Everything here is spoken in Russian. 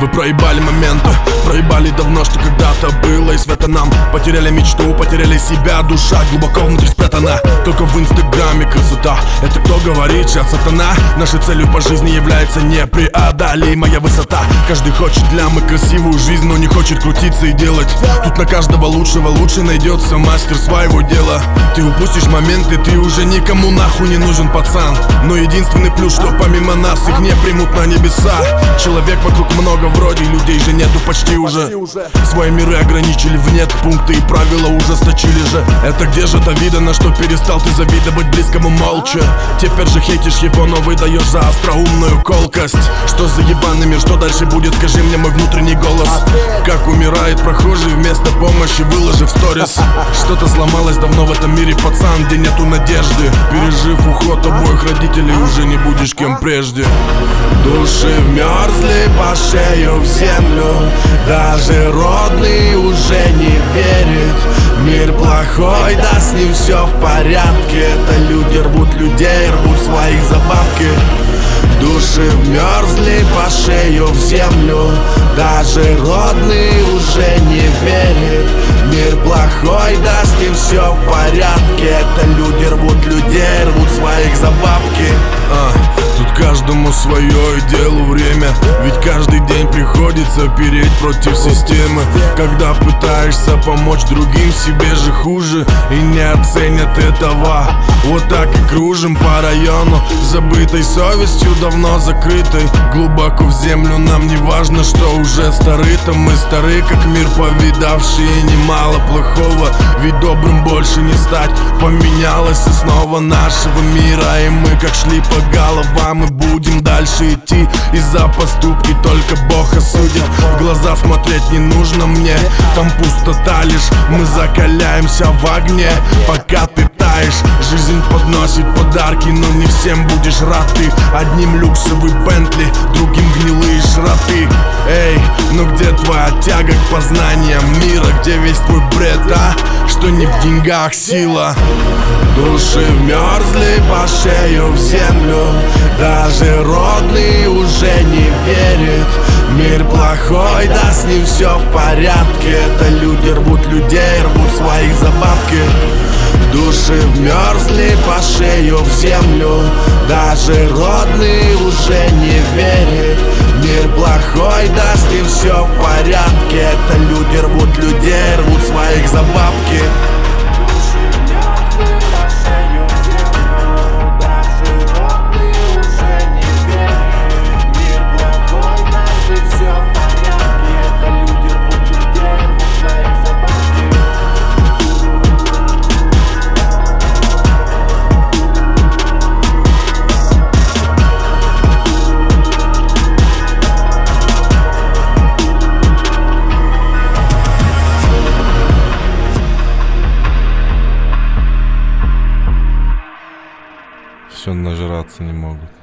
Вы проебали моменты, проебали давно, что когда-то было. И света нам потеряли мечту, потеряли себя. Душа глубоко внутри спрятана, только в инстаграме красота. Это кто говорит, сейчас сатана? Нашей целью по жизни является непреодолимая высота. Каждый хочет лямы, красивую жизнь, но не хочет крутиться и делать. Тут на каждого лучшего лучше найдется мастер своего дела. Ты упустишь моменты, ты уже никому нахуй не нужен, пацан. Но единственный плюс, что помимо нас их не примут на небеса. Человек вокруг много, вроде людей же нету почти уже. Свои миры ограничили в нет, пункты и правила ужесточили же. Это где же-то видано, что перестал ты завидовать близкому молча. Теперь же хейтишь его, но выдаешь за остроумную колкость. Что за ебаный мир, что дальше будет, скажи мне мой внутренний голос. Как умирает прохожий вместо помощи, выложив сторис. Что-то сломалось давно в этом мире, пацан, где нету надежды. Пережив уход обоих родителей, уже не будешь кем прежде. Души вмерзли по шею в землю, даже родный уже не верит. Мир плохой, да с ним все в порядке. Это люди рвут людей, рвут своих за бабки. Души вмерзли по шею в землю, даже родный уже не верит. Мир плохой, да с ним все в порядке. Это люди рвут людей, рвут своих за бабки. Тут каждому свое и делу время. Ведь каждый день приходится переть против системы. Когда пытаешься помочь другим, себе же хуже и не оценят этого. Вот так и кружим по району, забытой совестью, давно закрытой. Глубоко в землю, нам не важно, что уже стары-то. Мы стары, как мир повидавшие немало плохого. Ведь добрым больше не стать. Поменялась основа нашего мира, и мы как шли по головам, и будем дальше идти. Из-за поступки только Бог осудит. В глаза смотреть не нужно мне, там пустота лишь. Мы закаляемся в огне, пока ты таешь. Жизнь подносит подарки, но не всем будешь рад ты. Одним люксовый Бентли, другим гнилые шроты. Эй, ну где твоя тяга к познаниям мира? Где весь твой бред, а? Что не в деньгах сила. Души вмерзли по шею в землю, даже родный уже не верит. Мир плохой, да с ним все в порядке. Это люди рвут людей, рвут своих за бабки. Души вмерзли по шею в землю, даже родный уже не верит. Мир плохой, да с ним все в порядке. Это люди рвут людей, рвут своих за бабки. Все нажраться не могут.